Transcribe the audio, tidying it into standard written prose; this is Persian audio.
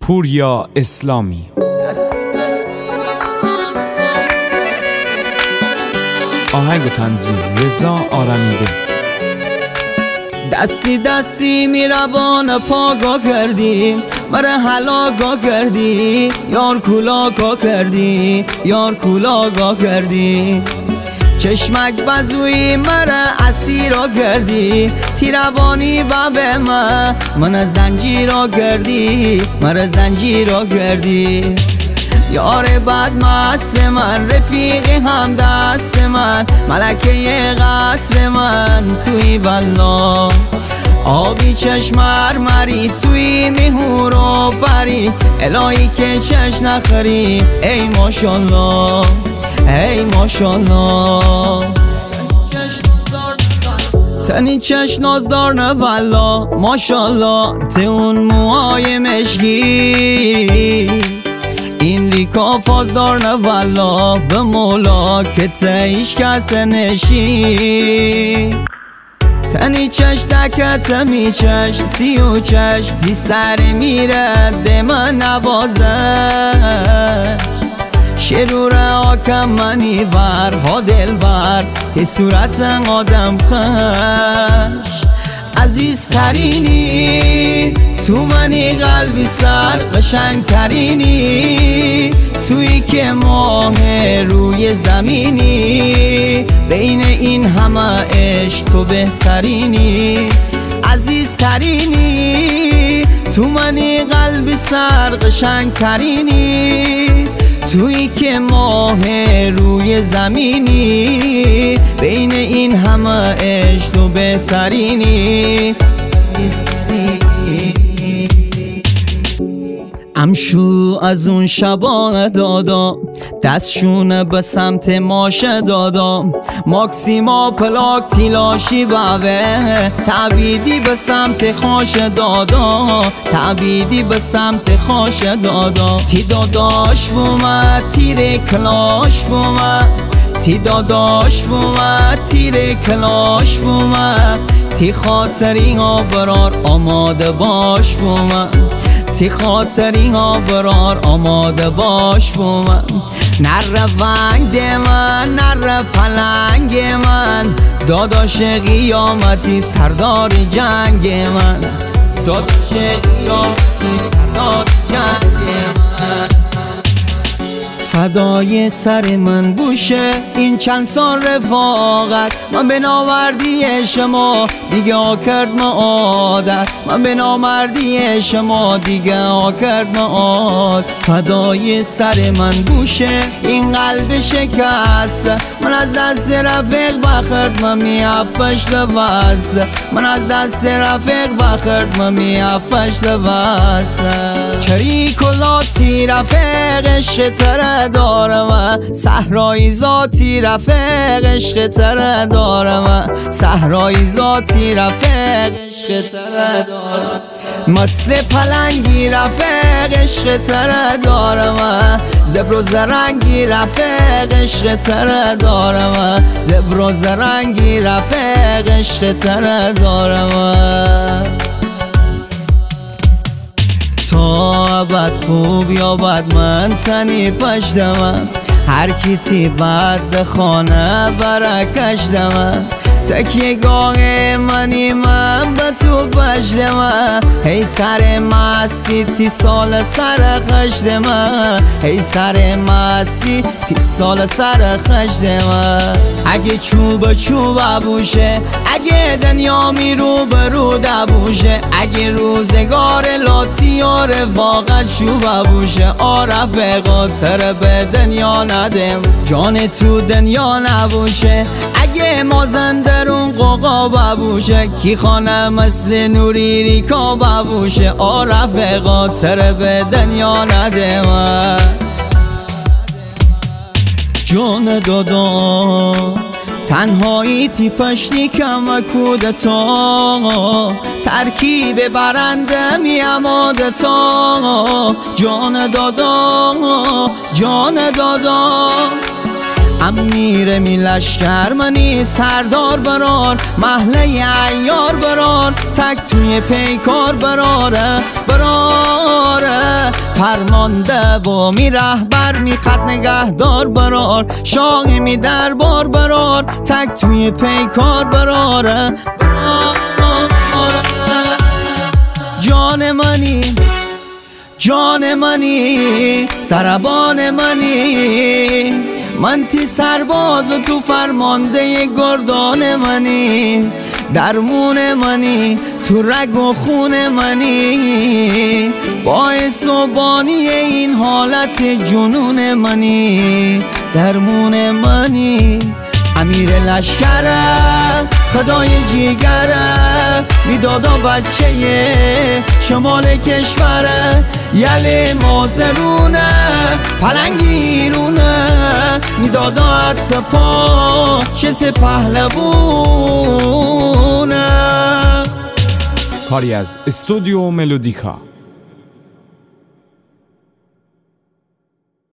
پوریا اسلامی. آهنگ و تنظیم رضا آرمیده. دستی دستی می روان پاگا کردی، مره حلاگا کردی، یار کولاگا کردی، یار کولاگا کردی. چشمک بزوی مره اسیرا کردی، تیروانی و به من زنجیرا کردی، مره زنجیرا کردی. یار بد مست من، رفیق هم دست من، ملکه قصر من توی والله. آبی چشم مرمری توی میهور و بری، الهی که چش نخری ای ماشالله ای ماشالله. تنی چش نازدار نه والا ماشالله. ته اون موهای مشکی این ریکا فازدار نه والا، به مولا که تایش کس نشی. تنی چش دکت می چش سی و چش، تی سر میره دم نوازه. شرور آکم منی ور ها دل بر، تی صورت آدم خش. عزیز ترینی تو منی قلبی سر، قشنگ ترینی تویی که ماه روی زمینی. بین این همه عشق تو بهترینی. عزیز ترینی تو منی قلبی سر، قشنگ ترینی تویی که ماه روی زمینی. بین این همه عشق تو بهترینی. امشو از اون شبا دادا، دستشونه به سمت ماشه دادا. ماکسیما پلاک تیلاشی باوه، تعبیدی به سمت خاش دادا، تعبیدی به سمت خاش دادا. تی داداش بومد تیر کلاش بومد، تی داداش بومد تیر کلاش بومد. تی خاطری ها برار آماده باش بومد، تی خاطری ها برار آماده باش بومن. نره ونگ من نره پلنگ من، داداش قیامتی سردار جنگ من، داداش قیامتی سردار جنگ من. فدای سر من بوشه این چند سال رفاقت، من به نامردی شما دیگه آکرد ما عادت، من به نامردی شما دیگه آکرد ما عادت. فدای سر من بوشه این قلب شکست، من از دست رفیق بخرد من میافش لباس، من از دست رفیق بخرد من میافش لباس. کری کلاتی رفیق عشق تره دارم، صحرایی ذاتی رفیق عشق تره دارم، صحرایی ذاتی رفیق عشق تره دارم. مثل پلنگی رفیق عشق تره دارم، زبر و زرنگی رفیق عشق تره دارم، زبر و زرنگی رفیق عشق تره دارم. تا ابد خوب یا بد من تنی پشتم، هر کی تی بد خانه برکش دم. تکیه گاه منی من به تو پشتم، هی سر مستی تی سال سر خشتم، هی سر مستی تی سال سر خشتم. اگه چوب چوب بوشه، اگه دنیا می رو برو دبوشه، اگه روزگار لاتیار واقع چوب بوشه. رفقا تر به دنیا ندم، جان تو دنیا نبوشه. اگه مازندرون قوقا ببوشه، کی خانه مثل نوری ریکا ببوشه. رفقا تر به دنیا ندم. جان دادا تنهایی تی پشتی کم کودتا، ترکیب برنده می امادتا. جان دادا جان دادا. امیر می لشکر منی سردار برار، محله عیار برار، تک توی پیکار براره براره. فرمانده و می رهبر می خط نگهدار برار شاقی می دربار برار تک توی پیکار براره جان منی جان منی سربان منی من تی سرباز و تو فرمانده گردان منی درمون منی تو رگ و خون منی باعث و بانی این حالت جنون منی درمون منی امیر لشکره خدای جیگره میدادا بچه شمال کشوره یل مازرونه پلنگیرونه میدادا اتفا شس پهلوونه. کاری از استودیو ملودیکا.